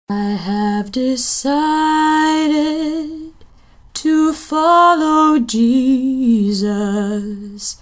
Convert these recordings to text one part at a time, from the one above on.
I have decided to follow Jesus.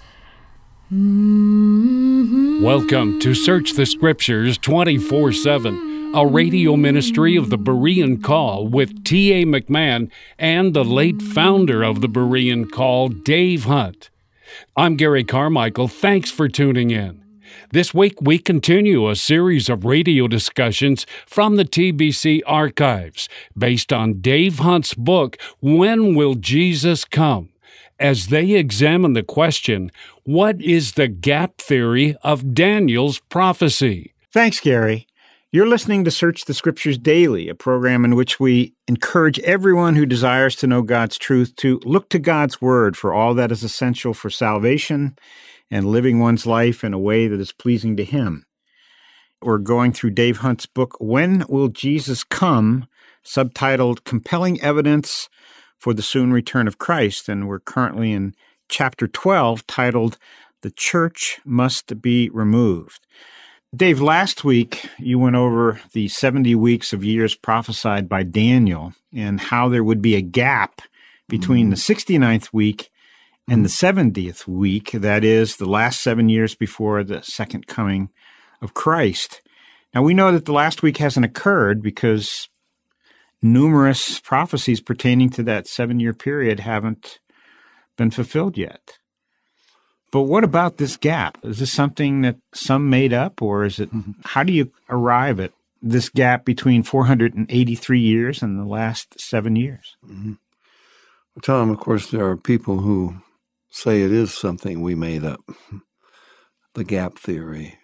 Welcome to Search the Scriptures 24/7, a radio ministry of the Berean Call with T.A. McMahon and the late founder of the Berean Call, Dave Hunt. I'm Gary Carmichael. Thanks for tuning in. This week, we continue a series of radio discussions from the TBC archives based on Dave Hunt's book, When Will Jesus Come?, as they examine the question, what is the gap theory of Daniel's prophecy? Thanks, Gary. You're listening to Search the Scriptures Daily, a program in which we encourage everyone who desires to know God's truth to look to God's Word for all that is essential for salvation and living one's life in a way that is pleasing to Him. We're going through Dave Hunt's book, When Will Jesus Come?, subtitled Compelling Evidence for the Soon Return of Christ, and we're currently in chapter 12, titled The Church Must Be Removed. Dave, last week you went over the 70 weeks of years prophesied by Daniel and how there would be a gap between the 69th week and the 70th week, that is, the last 7 years before the second coming of Christ. Now, we know that the last week hasn't occurred because numerous prophecies pertaining to that 7-year period haven't been fulfilled yet. But what about this gap? Is this something that some made up, or is it, how do you arrive at this gap between 483 years and the last 7 years? Well, Tom, of course, there are people who say it is something we made up, the gap theory.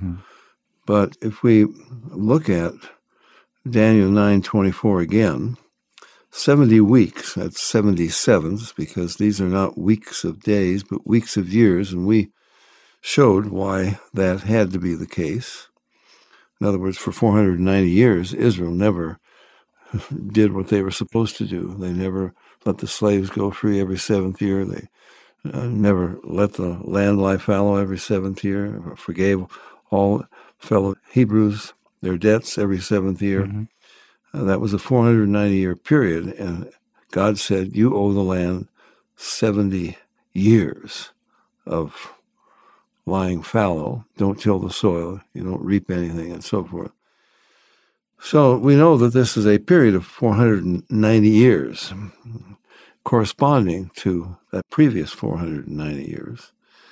But if we look at Daniel 9:24 again, 70 weeks, that's 77s, because these are not weeks of days, but weeks of years, and we showed why that had to be the case. In other words, for 490 years, Israel never did what they were supposed to do. They never let the slaves go free every seventh year. They never let the land lie fallow every seventh year, forgave all fellow Hebrews their debts every seventh year. That was a 490-year period, and God said, you owe the land 70 years of lying fallow. Don't till the soil. You don't reap anything, and so forth. So we know that this is a period of 490 years, corresponding to that previous 490 years.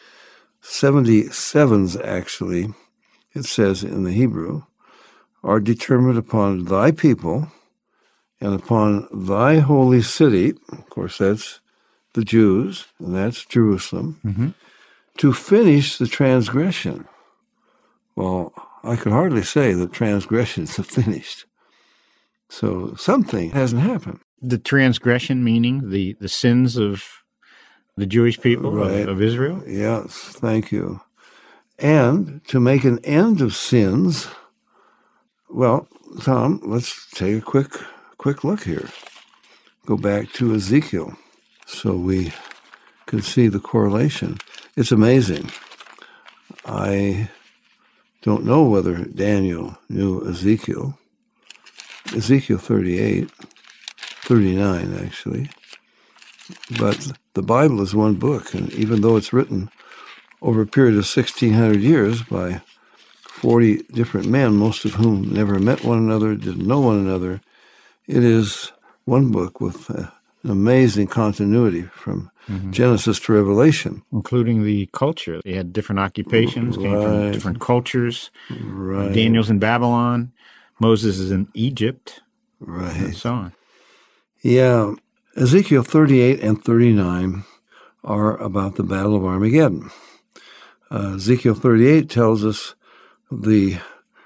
77s, actually, it says in the Hebrew, are determined upon thy people and upon thy holy city, of course that's the Jews, and that's Jerusalem, to finish the transgression. Well, I could hardly say that transgressions have finished. So something hasn't happened. The transgression meaning the sins of the Jewish people, right, of Israel? Yes, thank you. And to make an end of sins. Well, Tom, let's take a quick look here. Go back to Ezekiel so we can see the correlation. It's amazing. I don't know whether Daniel knew Ezekiel. Ezekiel 38, 39 actually. But the Bible is one book, and even though it's written over a period of 1,600 years by 40 different men, most of whom never met one another, didn't know one another, it is one book with an amazing continuity from Genesis to Revelation. Including the culture. They had different occupations, came from different cultures. Right. Daniel's in Babylon, Moses is in Egypt, right, and so on. Yeah, Ezekiel 38 and 39 are about the Battle of Armageddon. Ezekiel 38 tells us the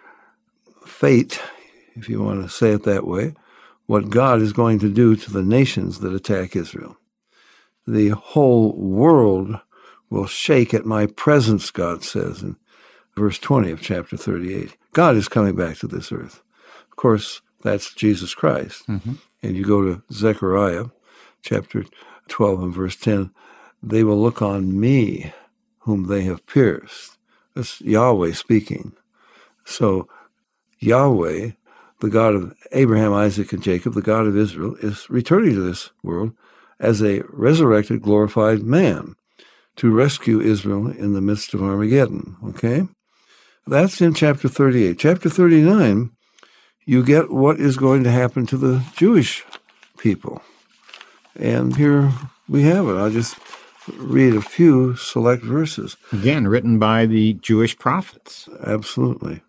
fate, if you want to say it that way, what God is going to do to the nations that attack Israel. The whole world will shake at my presence, God says in verse 20 of chapter 38. God is coming back to this earth. Of course, that's Jesus Christ. And you go to Zechariah chapter 12 and verse 10, they will look on me whom they have pierced. That's Yahweh speaking. So Yahweh, the God of Abraham, Isaac, and Jacob, the God of Israel, is returning to this world as a resurrected, glorified man to rescue Israel in the midst of Armageddon, okay? That's in chapter 38. Chapter 39, you get what is going to happen to the Jewish people. And here we have it. I'll just read a few select verses. Again, written by the Jewish prophets. Absolutely.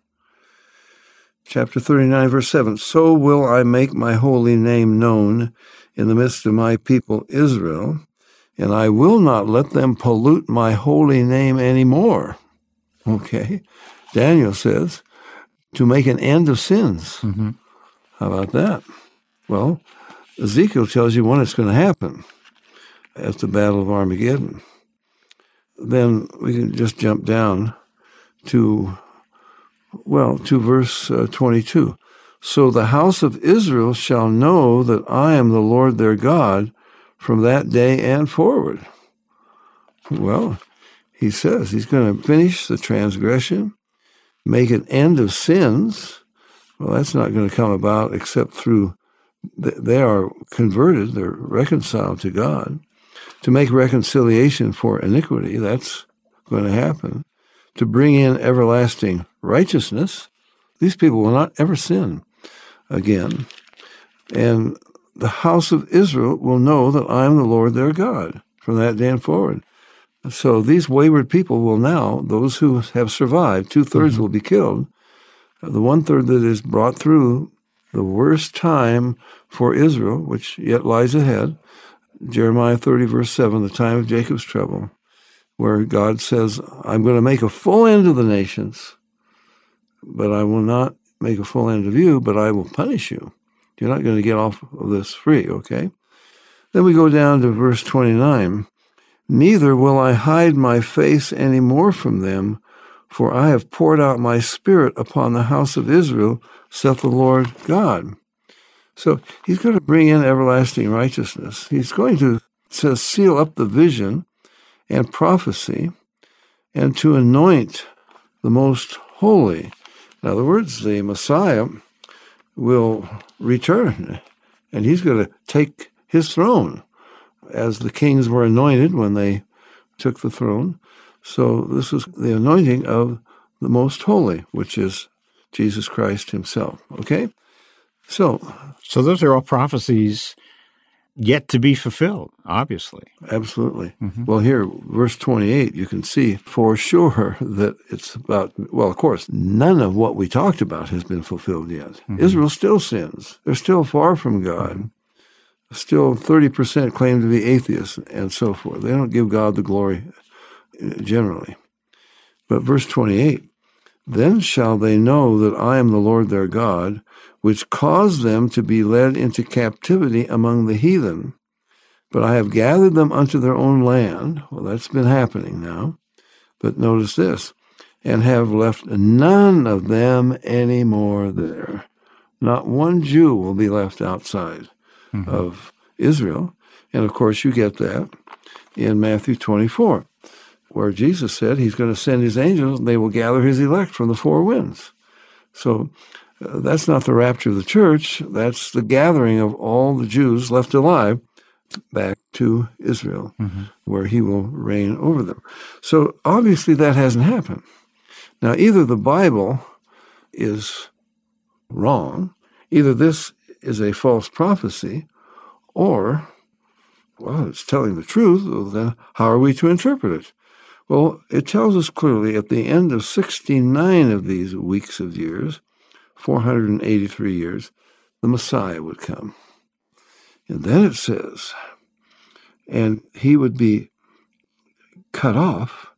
Chapter 39, verse 7, "So will I make my holy name known in the midst of my people Israel, and I will not let them pollute my holy name anymore." Okay. Daniel says, to make an end of sins. Mm-hmm. How about that? Well, Ezekiel tells you when it's going to happen at the Battle of Armageddon. Then we can just jump down to verse 22. "So the house of Israel shall know that I am the Lord their God from that day and forward." Well, he says he's going to finish the transgression, make an end of sins. Well, that's not going to come about except through they are converted, they're reconciled to God. To make reconciliation for iniquity, that's going to happen. To bring in everlasting righteousness, these people will not ever sin again. And the house of Israel will know that I am the Lord their God from that day and forward. So these wayward people will now, those who have survived, 2/3 will be killed. The 1/3 that is brought through the worst time for Israel, which yet lies ahead, Jeremiah 30, verse 7, the time of Jacob's trouble, where God says, I'm going to make a full end of the nations, but I will not make a full end of you, but I will punish you. You're not going to get off of this free, okay? Then we go down to verse 29. Neither will I hide my face any more from them, for I have poured out my spirit upon the house of Israel, saith the Lord God. So he's going to bring in everlasting righteousness. He's going to, it says, seal up the vision and prophecy, and to anoint the most holy. In other words, the Messiah will return, and he's going to take his throne, as the kings were anointed when they took the throne. So this is the anointing of the most holy, which is Jesus Christ himself. Okay? So those are all prophecies yet to be fulfilled, obviously. Absolutely. Mm-hmm. Well, here, verse 28, you can see for sure that it's about, well, of course, none of what we talked about has been fulfilled yet. Mm-hmm. Israel still sins. They're still far from God. Mm-hmm. Still 30% claim to be atheists and so forth. They don't give God the glory generally. But verse 28, then shall they know that I am the Lord their God, which caused them to be led into captivity among the heathen. But I have gathered them unto their own land. Well, that's been happening now. But notice this, and have left none of them any more there. Not one Jew will be left outside of Israel. And of course, you get that in Matthew 24, where Jesus said he's going to send his angels and they will gather his elect from the four winds. So that's not the rapture of the church. That's the gathering of all the Jews left alive back to Israel, where he will reign over them. So obviously that hasn't happened. Now, either the Bible is wrong, either this is a false prophecy, or, well, it's telling the truth. Well, then how are we to interpret it? Well, it tells us clearly at the end of 69 of these weeks of years, 483 years, the Messiah would come. And then it says, and he would be cut off.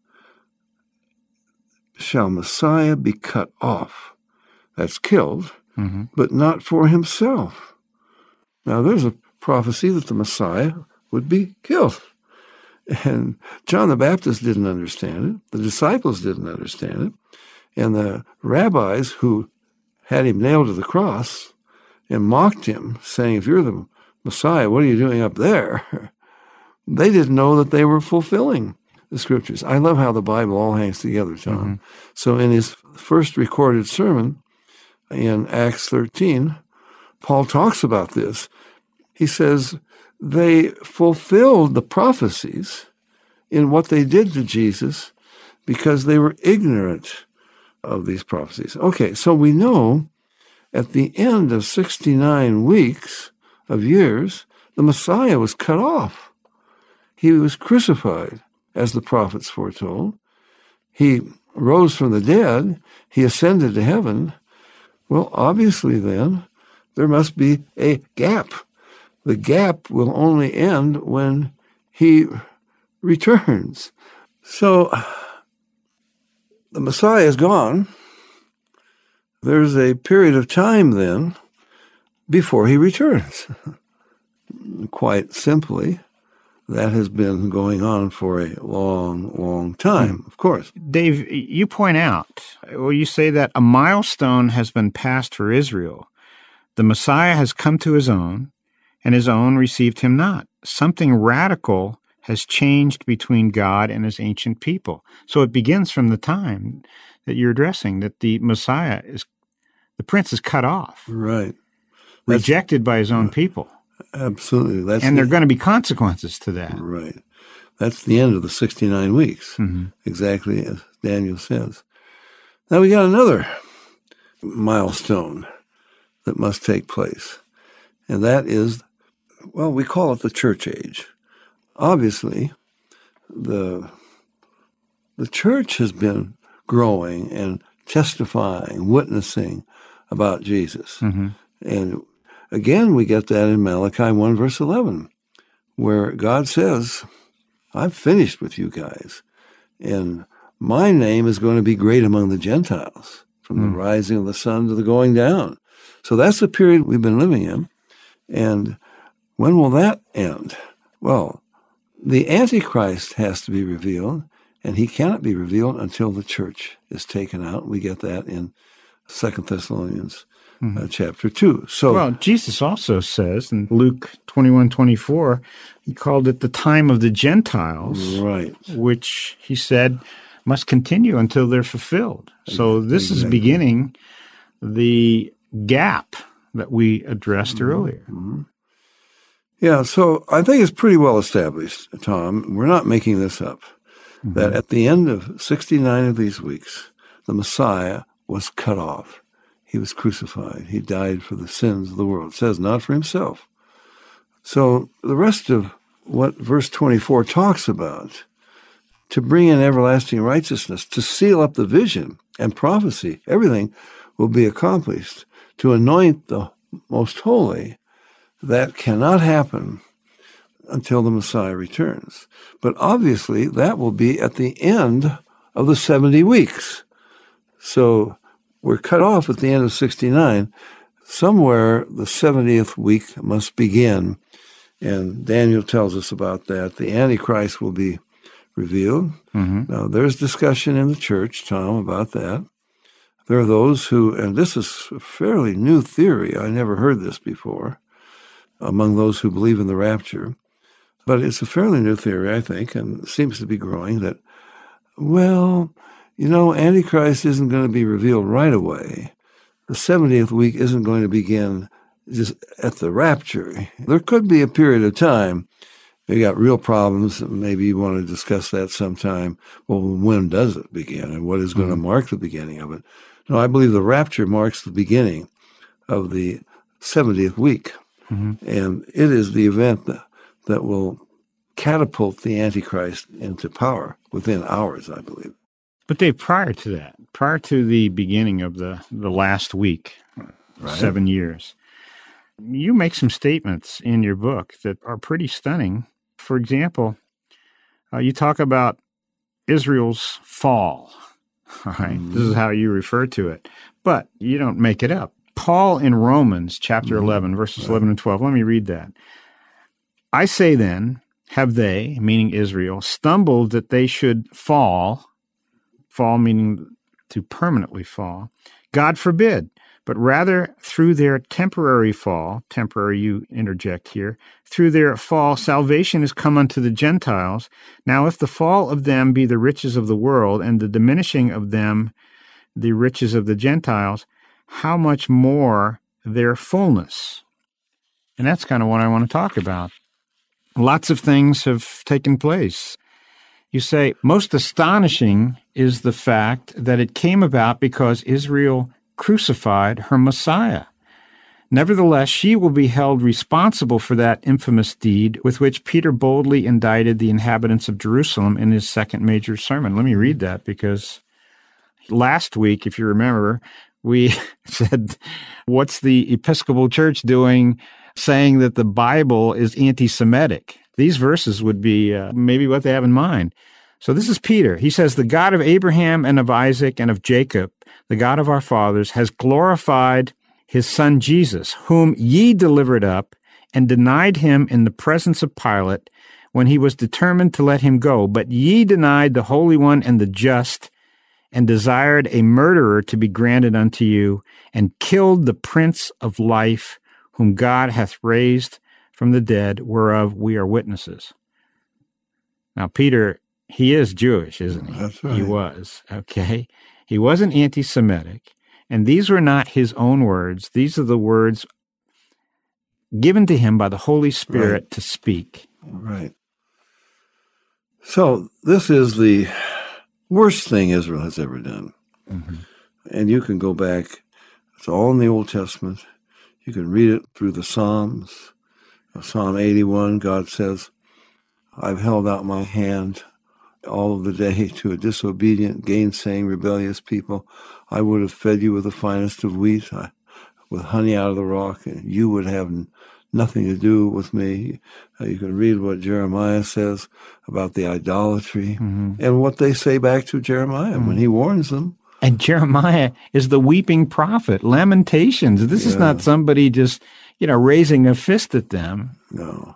Shall Messiah be cut off? That's killed. But not for himself. Now, there's a prophecy that the Messiah would be killed. And John the Baptist didn't understand it. The disciples didn't understand it. And the rabbis who had him nailed to the cross and mocked him, saying, if you're the Messiah, what are you doing up there? They didn't know that they were fulfilling the scriptures. I love how the Bible all hangs together, Tom. So in his first recorded sermon, in Acts 13, Paul talks about this. He says they fulfilled the prophecies in what they did to Jesus because they were ignorant of these prophecies. Okay, so we know at the end of 69 weeks of years, the Messiah was cut off. He was crucified, as the prophets foretold. He rose from the dead. He ascended to heaven. Well, obviously then, there must be a gap. The gap will only end when he returns. So the Messiah is gone. There's a period of time then before he returns. Quite simply, that has been going on for a long, long time, of course. Dave, you point out, you say that a milestone has been passed for Israel. The Messiah has come to his own, and his own received him not. Something radical has changed between God and his ancient people. So it begins from the time that you're addressing, that the Messiah the prince is cut off. Right. Rejected by his own people. Absolutely. And there are going to be consequences to that. Right. That's the end of the 69 weeks, exactly as Daniel says. Now we got another milestone that must take place, and that is, well, we call it the church age. Obviously, the church has been growing and testifying, witnessing about Jesus. And again, we get that in Malachi 1, verse 11, where God says, I've finished with you guys, and my name is going to be great among the Gentiles, from the rising of the sun to the going down. So that's the period we've been living in. And when will that end? Well, the Antichrist has to be revealed, and he cannot be revealed until the church is taken out. We get that in 2 Thessalonians chapter 2. So, well, Jesus also says in Luke 21:24, he called it the time of the Gentiles, right, which he said must continue until they're fulfilled. So this is beginning the gap that we addressed earlier. Yeah, so I think it's pretty well established, Tom. We're not making this up, that at the end of 69 of these weeks, the Messiah was cut off. He was crucified. He died for the sins of the world. It says not for himself. So the rest of what verse 24 talks about, to bring in everlasting righteousness, to seal up the vision and prophecy, everything will be accomplished. To anoint the most holy, that cannot happen until the Messiah returns. But obviously, that will be at the end of the 70 weeks. So we're cut off at the end of 69. Somewhere the 70th week must begin. And Daniel tells us about that. The Antichrist will be revealed. Now, there's discussion in the church, Tom, about that. There are those who, and this is a fairly new theory, I never heard this before, among those who believe in the rapture. But it's a fairly new theory, I think, and seems to be growing, that, well, you know, Antichrist isn't going to be revealed right away. The 70th week isn't going to begin just at the rapture. There could be a period of time. You got real problems. Maybe you want to discuss that sometime. Well, when does it begin, and what is going to mark the beginning of it? No, I believe the rapture marks the beginning of the 70th week. And it is the event that will catapult the Antichrist into power within hours, I believe. But Dave, prior to that, prior to the beginning of the last week, 7 years, you make some statements in your book that are pretty stunning. For example, you talk about Israel's fall. All right, this is how you refer to it. But you don't make it up. Paul in Romans chapter 11, verses 11 and 12, let me read that. I say then, have they, meaning Israel, stumbled that they should fall meaning to permanently fall? God forbid, but rather through their temporary fall, temporary you interject here, through their fall salvation is come unto the Gentiles. Now if the fall of them be the riches of the world, and the diminishing of them the riches of the Gentiles, how much more their fullness. And that's kind of what I want to talk about. Lots of things have taken place. You say, most astonishing is the fact that it came about because Israel crucified her Messiah. Nevertheless, she will be held responsible for that infamous deed with which Peter boldly indicted the inhabitants of Jerusalem in his second major sermon. Let me read that, because last week, if you remember, we said, what's the Episcopal Church doing saying that the Bible is anti-Semitic? These verses would be maybe what they have in mind. So this is Peter. He says, the God of Abraham and of Isaac and of Jacob, the God of our fathers, has glorified his son Jesus, whom ye delivered up and denied him in the presence of Pilate when he was determined to let him go. But ye denied the Holy One and the just, and desired a murderer to be granted unto you, and killed the Prince of Life, whom God hath raised from the dead, whereof we are witnesses. Now, Peter, he is Jewish, isn't he? That's right. He was, okay? He wasn't anti-Semitic, and these were not his own words. These are the words given to him by the Holy Spirit to speak. Right. So this is the worst thing Israel has ever done. Mm-hmm. And you can go back. It's all in the Old Testament. You can read it through the Psalms. Psalm 81, God says, I've held out my hand all of the day to a disobedient, gainsaying, rebellious people. I would have fed you with the finest of wheat, with honey out of the rock, and you would have nothing to do with me. You can read what Jeremiah says about the idolatry and what they say back to Jeremiah when he warns them. And Jeremiah is the weeping prophet. Lamentations. This is not somebody just, raising a fist at them. No.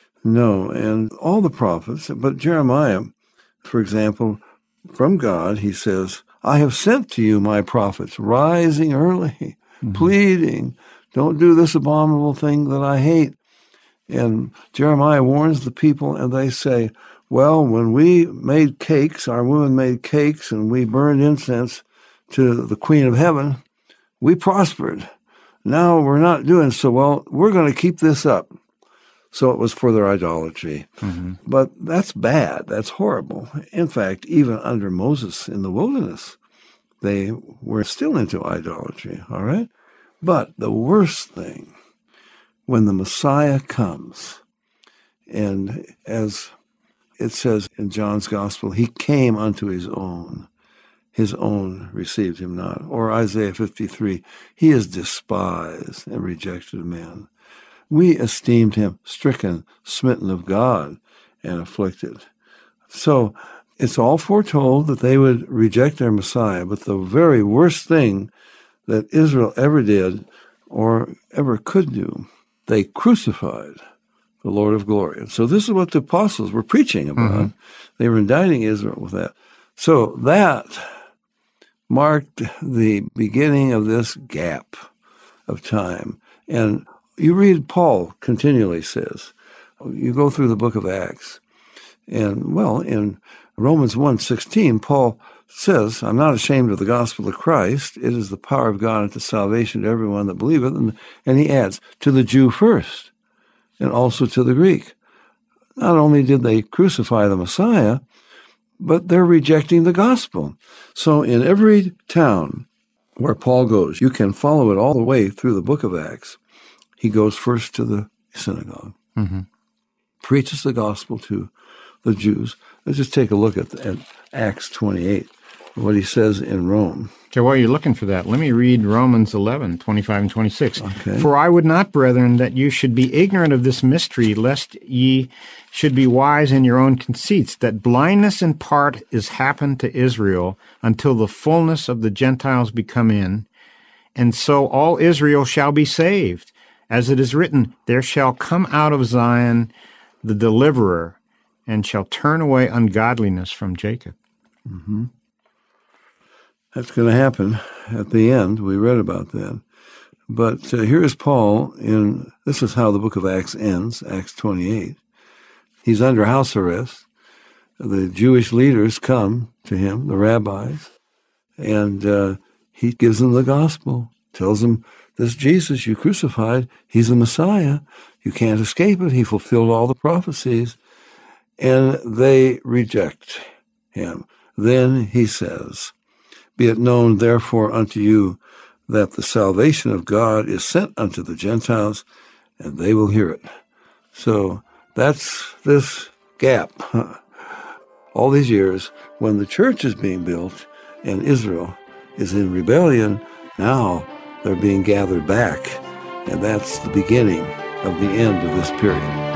And all the prophets, but Jeremiah, for example, from God, he says, I have sent to you my prophets, rising early, pleading, don't do this abominable thing that I hate. And Jeremiah warns the people, and they say, well, when we made cakes, our women made cakes, and we burned incense to the Queen of Heaven, we prospered. Now we're not doing so well. We're going to keep this up. So it was for their idolatry. But that's bad. That's horrible. In fact, even under Moses in the wilderness, they were still into idolatry, all right? But the worst thing, when the Messiah comes, and as it says in John's Gospel, he came unto his own received him not. Or Isaiah 53, he is despised and rejected of men. We esteemed him stricken, smitten of God, and afflicted. So it's all foretold that they would reject their Messiah, but the very worst thing that Israel ever did or ever could do, they crucified the Lord of glory. And so this is what the apostles were preaching about. They were indicting Israel with that. So that marked the beginning of this gap of time. And you read Paul continually says, you go through the book of Acts, and in Romans 1:16, Paul says, I'm not ashamed of the gospel of Christ. It is the power of God unto salvation to everyone that believeth. And he adds, to the Jew first, and also to the Greek. Not only did they crucify the Messiah, but they're rejecting the gospel. So in every town where Paul goes, you can follow it all the way through the book of Acts. He goes first to the synagogue, preaches the gospel to the Jews. Let's just take a look at Acts 28, what he says in Rome. So while you're looking for that, let me read Romans 11, 25 and 26. Okay. For I would not, brethren, that you should be ignorant of this mystery, lest ye should be wise in your own conceits, that blindness in part is happened to Israel until the fullness of the Gentiles be come in, and so all Israel shall be saved. As it is written, there shall come out of Zion the deliverer, and shall turn away ungodliness from Jacob. That's going to happen at the end. We read about that. But here's Paul this is how the book of Acts ends, Acts 28. He's under house arrest. The Jewish leaders come to him, the rabbis, and he gives them the gospel, tells them, this Jesus you crucified, he's the Messiah. You can't escape it. He fulfilled all the prophecies. And they reject him. Then he says, be it known therefore unto you that the salvation of God is sent unto the Gentiles, and they will hear it. So that's this gap. All these years, when the church is being built and Israel is in rebellion, now they're being gathered back. And that's the beginning of the end of this period.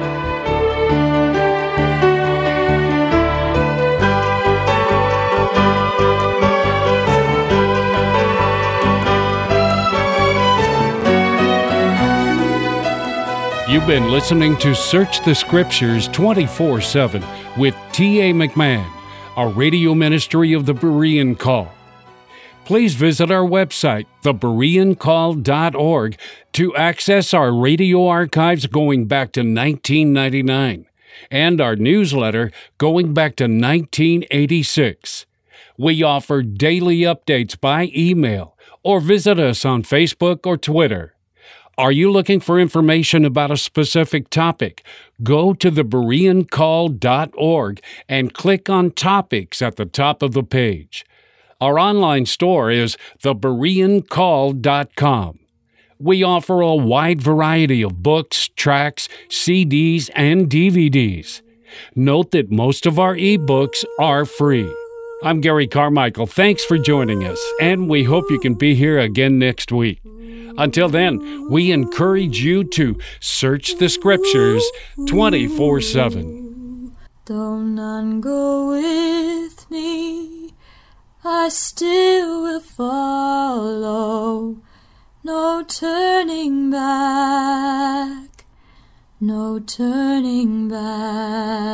You've been listening to Search the Scriptures 24/7 with T.A. McMahon, a radio ministry of the Berean Call. Please visit our website, thebereancall.org, to access our radio archives going back to 1999 and our newsletter going back to 1986. We offer daily updates by email or visit us on Facebook or Twitter. Are you looking for information about a specific topic? Go to thebereancall.org and click on Topics at the top of the page. Our online store is thebereancall.com. We offer a wide variety of books, tracts, CDs, and DVDs. Note that most of our ebooks are free. I'm Gary Carmichael. Thanks for joining us, and we hope you can be here again next week. Until then, we encourage you to search the Scriptures 24/7. Though none go with me, I still will follow. No turning back, no turning back.